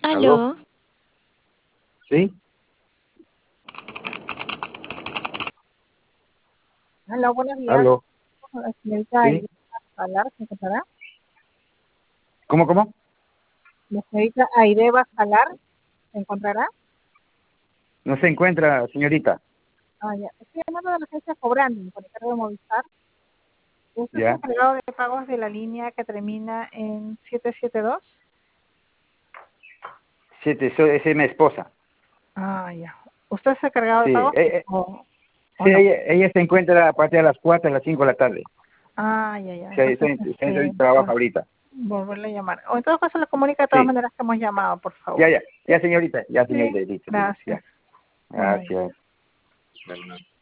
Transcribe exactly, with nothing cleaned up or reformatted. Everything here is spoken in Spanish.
¿Aló? Aló, ¿Sí? Hola, buenos días. ¿Aló? La señorita ¿Sí? Aide Basalar, ¿se encontrará? ¿Cómo, cómo? La señorita Aide Basalar, ¿se encontrará? No se encuentra, señorita. Ah, ya. Estoy llamando de la agencia Cobrando, por el cargo de Movistar. ¿Usted es el ¿Ya? encargado de pagos de la línea que termina en siete siete dos? Siete, soy, esa es mi esposa. Ah, ya. ¿Usted es el encargado de Sí, pagos eh, eh, o, o sí no? ella, ella se encuentra a partir de las cuatro a las cinco de la tarde. Ah, ya, ya. Se, Entonces, se, se, se este, trabaja por- ahorita. volverle a llamar. O en todo caso le comunica de todas Sí, maneras que hemos llamado, por favor. ya, ya, ya, señorita, ya, Sí, señorita, listo, listo, gracias. ya. Bueno, Gracias. Bueno.